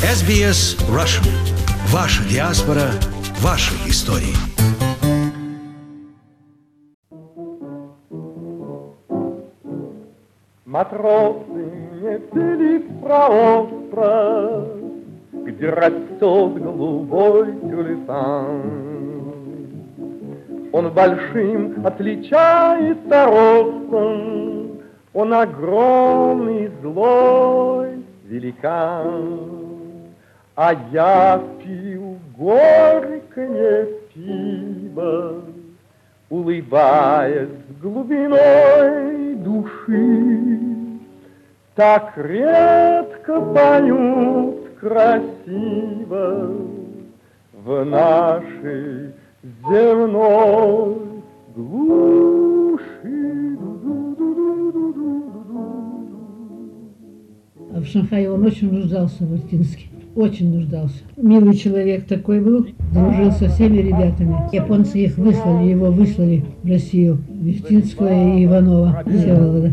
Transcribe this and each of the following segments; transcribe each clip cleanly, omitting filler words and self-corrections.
SBS Russian. Ваша диаспора, ваши истории. Матросы несли в проостров, где растет голубой тюльпан. Он большим отличается ростом, он огромный злой великан. А я пил горькое пиво, улыбаясь глубиной души. Так редко поют красиво в нашей земной глуши. А в Шанхае он очень нуждался в Иртинске. Очень нуждался. Милый человек такой был, дружил со всеми ребятами. Японцы их выслали, его выслали в Россию, Вертинского и Иванова, Всеволода.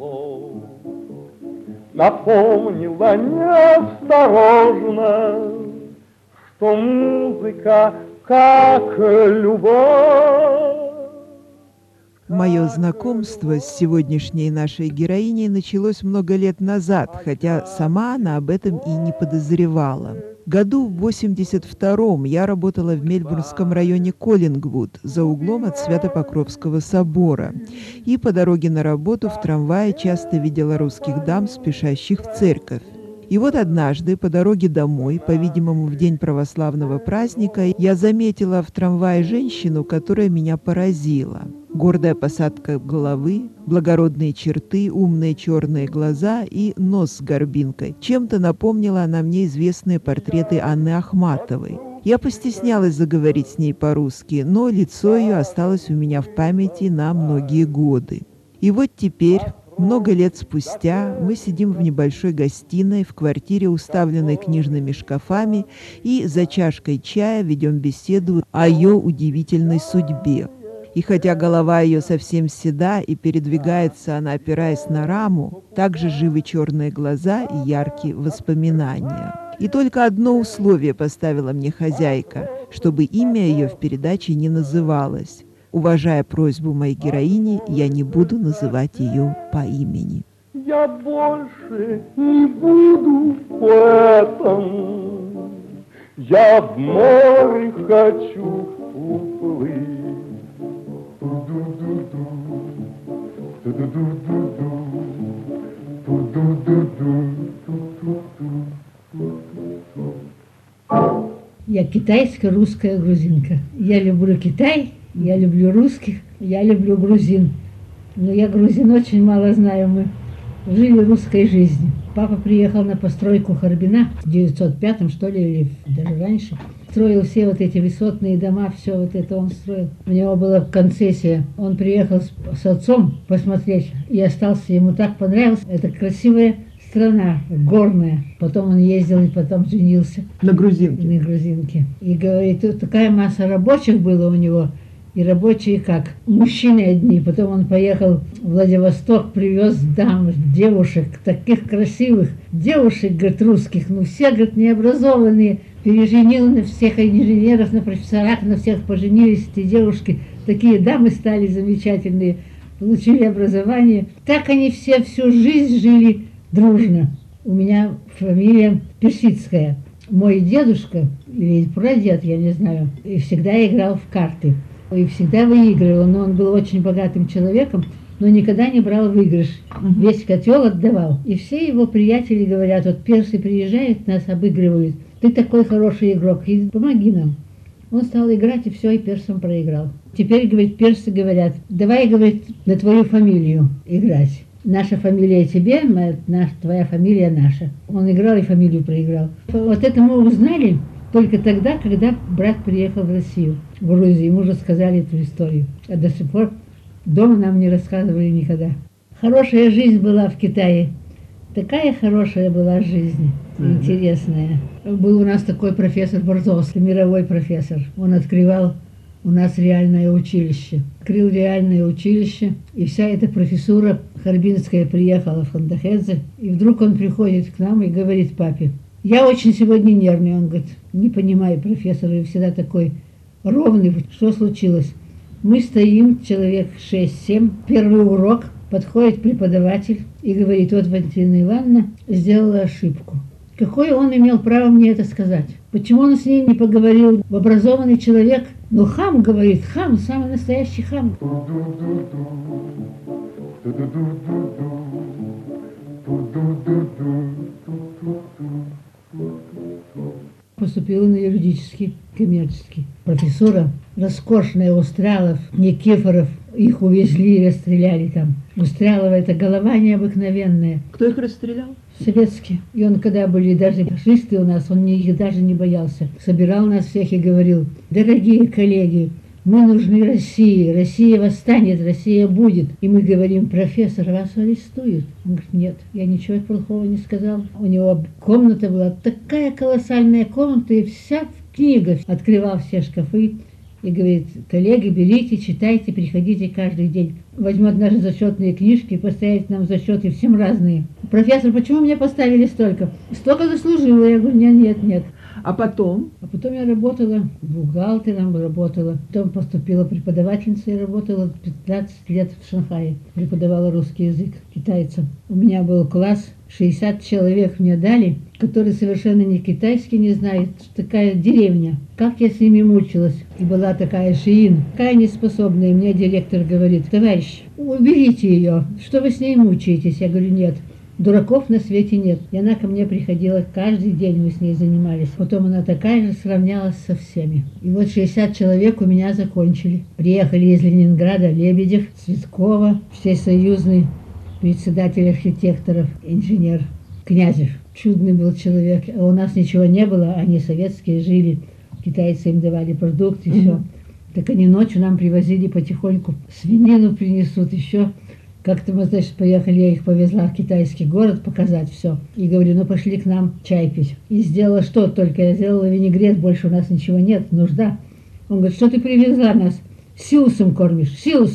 Напомнила неосторожно, что музыка как любовь. Мое знакомство с сегодняшней нашей героиней началось много лет назад, хотя сама она об этом и не подозревала. Году в 82-м я работала в мельбурнском районе Коллингвуд за углом от Свято-Покровского собора. И по дороге на работу в трамвае часто видела русских дам, спешащих в церковь. И вот однажды по дороге домой, по-видимому, в день православного праздника, я заметила в трамвае женщину, которая меня поразила. Гордая посадка головы, благородные черты, умные черные глаза и нос с горбинкой. Чем-то напомнила она мне известные портреты Анны Ахматовой. Я постеснялась заговорить с ней по-русски, но лицо ее осталось у меня в памяти на многие годы. И вот теперь, много лет спустя, мы сидим в небольшой гостиной в квартире, уставленной книжными шкафами, и за чашкой чая ведем беседу о ее удивительной судьбе. И хотя голова ее совсем седа и передвигается она, опираясь на раму, также живы черные глаза и яркие воспоминания. И только одно условие поставила мне хозяйка, чтобы имя ее в передаче не называлось. Уважая просьбу моей героини, я не буду называть ее по имени. Я больше не буду поэтом, я в море хочу уплыть. Я китайская, русская грузинка. Я люблю Китай, я люблю русских, я люблю грузин. Но я грузин очень мало знаю, мы жили русской жизнью. Папа приехал на постройку Харбина в 905-м, что ли, или даже раньше. Строил все вот эти высотные дома, все вот это он строил. У него была концессия. Он приехал с отцом посмотреть и остался. Ему так понравилось. Это красивая страна, горная. Потом он ездил и потом женился. На грузинке. На грузинке. И говорит, тут такая масса рабочих было у него. И рабочие как? Мужчины одни. Потом он поехал в Владивосток, привез дам, девушек, таких красивых девушек, говорит, русских. Ну, все, говорит, необразованные. Переженил на всех инженеров, на профессорах, на всех поженились эти девушки. Такие дамы стали замечательные, получили образование. Так они все всю жизнь жили дружно. У меня фамилия Персидская. Мой дедушка, или прадед, я не знаю, и всегда играл в карты. И всегда выигрывал, но он был очень богатым человеком, но никогда не брал выигрыш. Весь котел отдавал. И все его приятели говорят, вот персы приезжают, нас обыгрывают. Ты такой хороший игрок, и помоги нам. Он стал играть, и все, и персам проиграл. Теперь, говорит, персы говорят, давай, говорит, на твою фамилию играть. Наша фамилия тебе, твоя фамилия наша. Он играл и фамилию проиграл. Вот это мы узнали только тогда, когда брат приехал в Россию, в Грузию. Ему уже сказали эту историю. А до сих пор дома нам не рассказывали никогда. Хорошая жизнь была в Китае. Такая хорошая была жизнь, интересная. Был у нас такой профессор Борзовский, мировой профессор. Он открывал у нас реальное училище. Открыл реальное училище, и вся эта профессура харбинская приехала в Хандахедзе. И вдруг он приходит к нам и говорит папе, Я очень сегодня нервный. Он говорит, не понимаю, профессор, вы всегда такой ровный. Что случилось? Мы стоим, человек 6-7, первый урок, подходит преподаватель и говорит, вот Валентина Ивановна сделала ошибку. Какое он имел право мне это сказать? Почему он с ней не поговорил? Образованный человек, ну хам, говорит, хам, самый настоящий хам. Поступила на юридический, коммерческий. Профессура роскошная, Устрялов, Никифоров, их увезли и расстреляли там. Устрялова это голова необыкновенная. Кто их расстрелял? Советские. И он, когда были даже фашисты у нас, он их даже не боялся. Собирал нас всех и говорил, дорогие коллеги, мы нужны России, Россия восстанет, Россия будет. И мы говорим, профессор, вас арестуют. Он говорит, нет, я ничего плохого не сказал. У него комната была такая колоссальная комната, и вся в книгах. Открывал все шкафы и говорит, коллеги, берите, читайте, приходите каждый день. Возьмет наши зачетные книжки и поставит нам зачеты, всем разные. Профессор, почему мне поставили столько? Столько заслужила. Я говорю, нет. А потом? А потом я работала бухгалтером, потом поступила преподавательницей, работала 15 лет в Шанхае, преподавала русский язык китайцам. У меня был класс, 60 человек мне дали, которые совершенно не китайский не знают, такая деревня. Как я с ними мучилась. И была такая Шиин, такая неспособная. Мне директор говорит, товарищ, уберите ее, что вы с ней мучаетесь? Я говорю, нет. Дураков на свете нет. И она ко мне приходила каждый день, мы с ней занимались. Потом она такая же сравнялась со всеми. И вот 60 человек у меня закончили. Приехали из Ленинграда Лебедев, Цветкова, всесоюзный председатель архитекторов, инженер Князев. Чудный был человек. А у нас ничего не было, они советские жили. Китайцы им давали продукты, все. Так они ночью нам привозили потихоньку. Свинину принесут, еще. Как-то мы, значит, поехали, я их повезла в китайский город показать все. И говорю, ну пошли к нам чай пить. И сделала что только, я сделала винегрет, больше у нас ничего нет, нужда. Он говорит, что ты привезла нас? Силусом кормишь.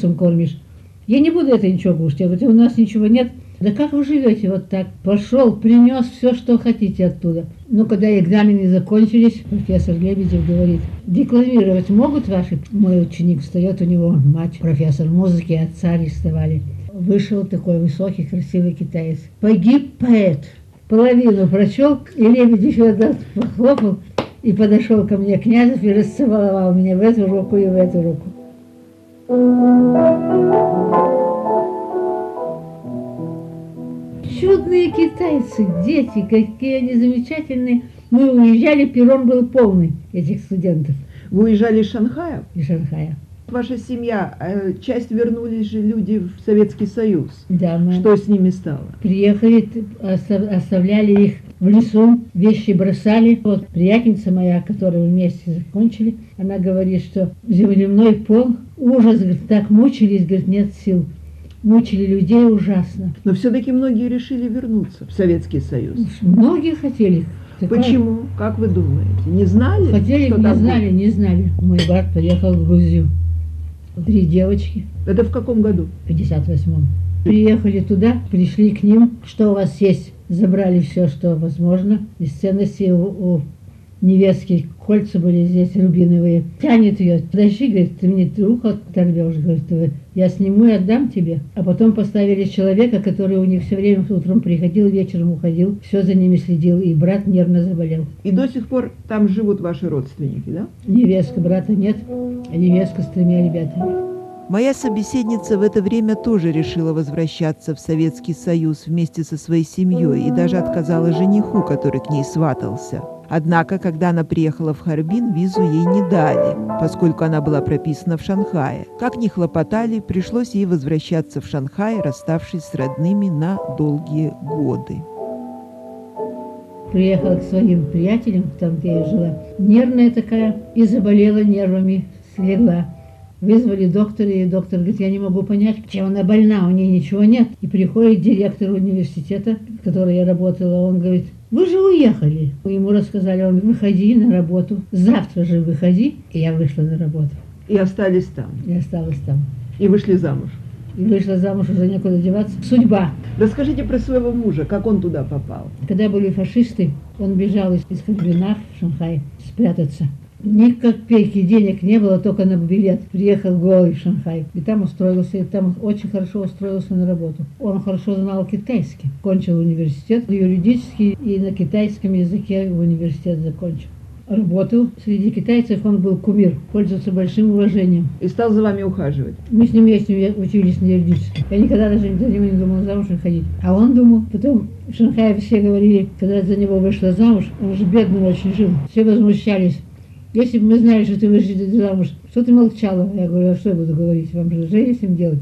Я не буду это ничего кушать. Я говорю, у нас ничего нет. Да как вы живете вот так? Пошел, принес все, что хотите оттуда. Но когда экзамены закончились, профессор Лебедев говорит, декламировать могут ваши? Мой ученик встает, у него мать, профессор музыки, отца арестовали. Вышел такой высокий, красивый китаец. Погиб поэт. Половину прочел, и Лебедев его похлопал, и подошел ко мне Князев и расцеловал меня в эту руку и в эту руку. Чудные китайцы, дети, какие они замечательные. Мы уезжали, перрон был полный этих студентов. Вы уезжали из Шанхая? Из Шанхая. Ваша семья, часть вернулись же люди в Советский Союз. Да, мы Что с ними стало? приехали, оставляли их в лесу, вещи бросали. Вот приятельница моя, которую мы вместе закончили, она говорит, что земляной пол, ужас, говорит, так мучились, говорит, нет сил. Мучили людей ужасно. Но все-таки многие решили вернуться в Советский Союз. Многие хотели. Почему? Как вы думаете? Не знали? Хотели, что не там знали, будет? не знали. Мой брат поехал в Грузию. 3 девочки. Это в каком году? В 58-м. Приехали туда, пришли к ним. Что у вас есть? Забрали все, что возможно. Из ценностей у невестки кольца были здесь рубиновые. Тянет ее. Подожди, говорит, ты мне ухо оторвешь. Говорит, я сниму и отдам тебе. А потом поставили человека, который у них все время утром приходил, вечером уходил. Все за ними следил. И брат нервно заболел. И до сих пор там живут ваши родственники, да? Невестка, брата нет. А невестка с 3 ребятами. Моя собеседница в это время тоже решила возвращаться в Советский Союз вместе со своей семьей и даже отказала жениху, который к ней сватался. Однако, когда она приехала в Харбин, визу ей не дали, поскольку она была прописана в Шанхае. Как ни хлопотали, пришлось ей возвращаться в Шанхай, расставшись с родными на долгие годы. Приехала к своим приятелям, там, где я жила, нервная такая, и заболела нервами, слегла. Вызвали доктора, и доктор говорит, я не могу понять, чем она больна, у нее ничего нет. И приходит директор университета, в котором я работала, он говорит, вы же уехали. Ему рассказали, он, выходи на работу, завтра же выходи. И я вышла на работу. И остались там. И осталась там. И вышли замуж. И вышла замуж, уже некуда деваться. Судьба. Расскажите про своего мужа, как он туда попал. Когда были фашисты, он бежал из Харбина в Шанхай спрятаться. Ни копейки денег не было, только на билет. Приехал голый в Шанхай. И там устроился, и там очень хорошо устроился на работу. Он хорошо знал китайский. Кончил университет юридический и на китайском языке университет закончил. Работал среди китайцев, он был кумир, пользовался большим уважением. И стал за вами ухаживать. Мы с ним вместе учились на юридическом. Я никогда даже за него не думал замуж выходить. А он думал. Потом в Шанхае все говорили, когда за него вышла замуж, он же бедным очень жил. Все возмущались. Если бы мы знали, что ты вышла замуж, что ты молчала? Я говорю, а что я буду говорить? Вам же жизнь с ним делать.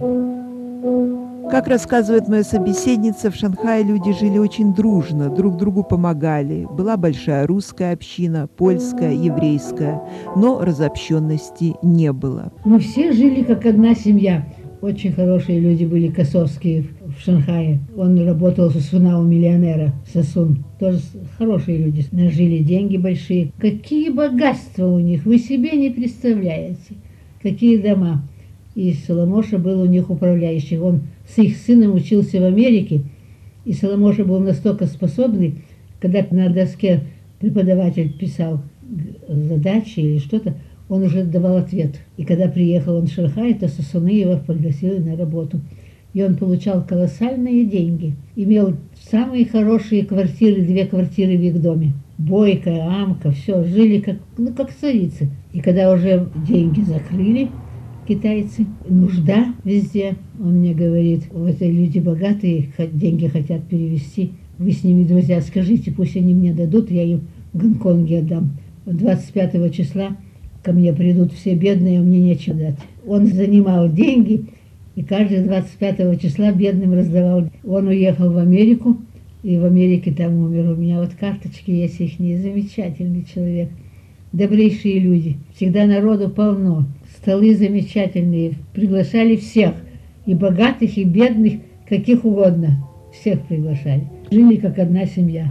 Как рассказывает моя собеседница, в Шанхае люди жили очень дружно, друг другу помогали. Была большая русская община, польская, еврейская, но разобщенности не было. Мы все жили как одна семья. Очень хорошие люди были косовские в Шанхае. Он работал Сосуна у миллионера, Сосун. Тоже хорошие люди. Нажили деньги большие. Какие богатства у них, вы себе не представляете. Какие дома. И Соломоша был у них управляющий. Он с их сыном учился в Америке. И Соломоша был настолько способный, когда на доске преподаватель писал задачи или что-то, он уже давал ответ. И когда приехал он в Шанхай, то Сосуны его пригласили на работу. И он получал колоссальные деньги. Имел самые хорошие квартиры, 2 квартиры в их доме. Бойко, Амка, все, жили как царицы. И когда уже деньги закрыли, китайцы, нужда везде, он мне говорит, вот эти люди богатые, деньги хотят перевести, вы с ними друзья, скажите, пусть они мне дадут, я им в Гонконге отдам. 25 числа ко мне придут все бедные, а мне нечего дать. Он занимал деньги, и каждый 25 числа бедным раздавал. Он уехал в Америку, и в Америке там умер. У меня вот карточки есть их, замечательный человек. Добрейшие люди, всегда народу полно. Столы замечательные, приглашали всех, и богатых, и бедных, каких угодно, всех приглашали. Жили как одна семья.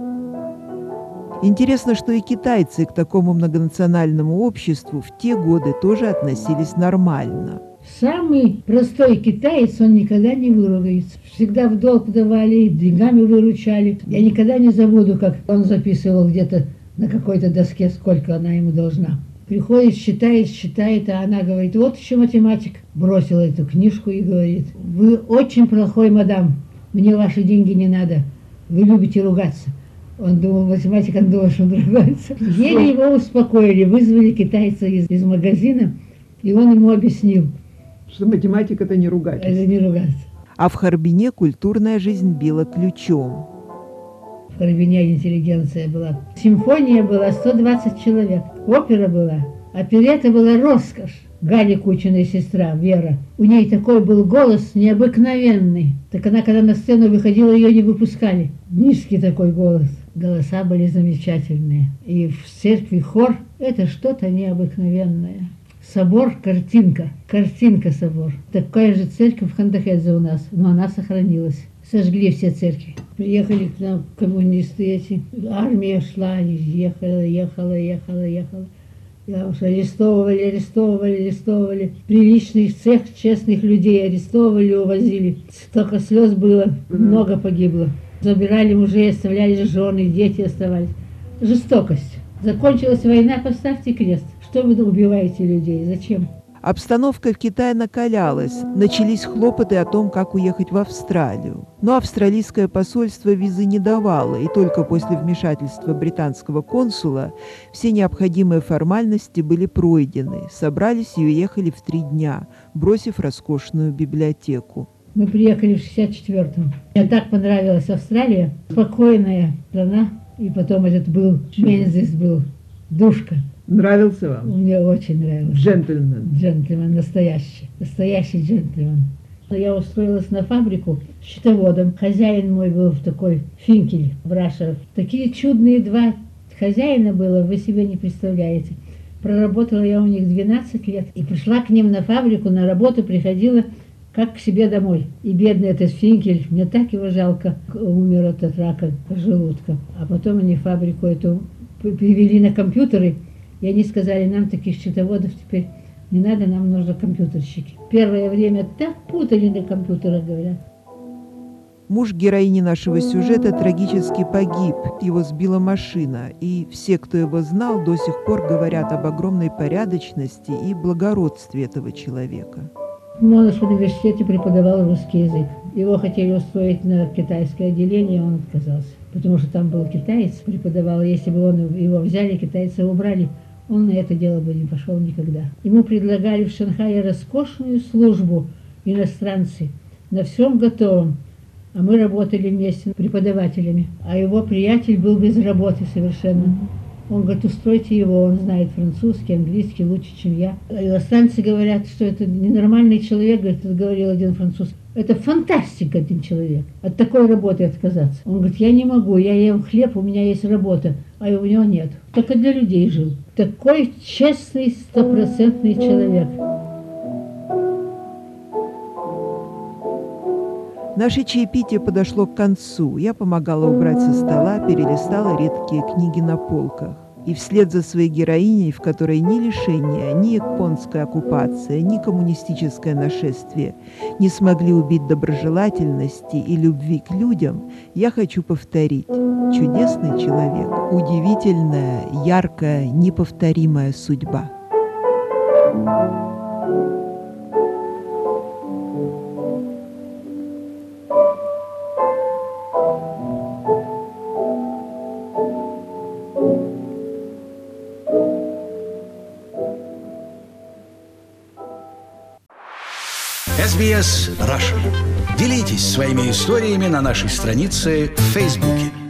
Интересно, что и китайцы к такому многонациональному обществу в те годы тоже относились нормально. Самый простой китаец, он никогда не выругается. Всегда в долг давали, деньгами выручали. Я никогда не забуду, как он записывал где-то на какой-то доске, сколько она ему должна. Приходит, считает, а она говорит, вот еще математик. Бросила эту книжку и говорит, вы очень плохой, мадам, мне ваши деньги не надо, вы любите ругаться. Он думал, математик, он думал, что он ругается. Еле его успокоили, вызвали китайца из магазина, и он ему объяснил. Что математика – это не ругательство. Это не ругаться. А в Харбине культурная жизнь била ключом. В Харбине интеллигенция была. Симфония была 120 человек. Опера была. Оперетта была роскошь. Галя Кучина, сестра, Вера. У ней такой был голос необыкновенный. Так она, когда на сцену выходила, ее не выпускали. Низкий такой голос. Голоса были замечательные. И в церкви хор – это что-то необыкновенное. Собор – картинка. Картинка собор. Такая же церковь в Хандахедзе у нас, но она сохранилась. Сожгли все церкви. Приехали к нам коммунисты эти. Армия шла, ехала. Я уж арестовывали. Приличных, честных людей арестовывали, увозили. Столько слез было, много погибло. Забирали мужей, оставляли жены, дети оставались. Жестокость. Закончилась война, поставьте крест. Что вы убиваете людей? Зачем? Обстановка в Китае накалялась. Начались хлопоты о том, как уехать в Австралию. Но австралийское посольство визы не давало, и только после вмешательства британского консула все необходимые формальности были пройдены. Собрались и уехали в 3 дня, бросив роскошную библиотеку. Мы приехали в 64-м. Мне так понравилась Австралия. Спокойная страна. И потом этот был, Мензис был, Душка. Нравился вам? Мне очень нравился. Джентльмен. Джентльмен, настоящий джентльмен. Я устроилась на фабрику счетоводом. Хозяин мой был такой Финкель, Брашеров. Такие чудные 2 хозяина было, вы себе не представляете. Проработала я у них 12 лет. И пришла к ним на фабрику, на работу приходила как к себе домой. И бедный этот Финкель, мне так его жалко, умер от рака желудка. А потом они фабрику эту перевели на компьютеры. И они сказали, нам таких счетоводов теперь Не надо, нам нужны компьютерщики. Первое время так путали на компьютерах, говорят. Муж героини нашего сюжета трагически погиб, его сбила машина, и все, кто его знал, до сих пор говорят об огромной порядочности и благородстве этого человека. Он в университете преподавал русский язык. Его хотели устроить на китайское отделение, он отказался. Потому что там был китаец, преподавал. Если бы его взяли, китайцы убрали, он на это дело бы не пошел никогда. Ему предлагали в Шанхае роскошную службу, иностранцы, на всем готовом. А мы работали вместе преподавателями. А его приятель был без работы совершенно. Он говорит, устройте его, он знает французский, английский лучше, чем я. Иностранцы говорят, что это ненормальный человек, говорит, это говорил один француз. Это фантастика, один человек. От такой работы отказаться. Он говорит, я не могу, я ем хлеб, у меня есть работа, а у него нет. Только для людей жил. Такой честный, стопроцентный человек. Наше чаепитие подошло к концу. Я помогала убрать со стола, перелистала редкие книги на полках. И вслед за своей героиней, в которой ни лишения, ни японская оккупация, ни коммунистическое нашествие не смогли убить доброжелательности и любви к людям, я хочу повторить: чудесный человек, удивительная, яркая, неповторимая судьба. SBS Russian. Делитесь своими историями на нашей странице в Фейсбуке.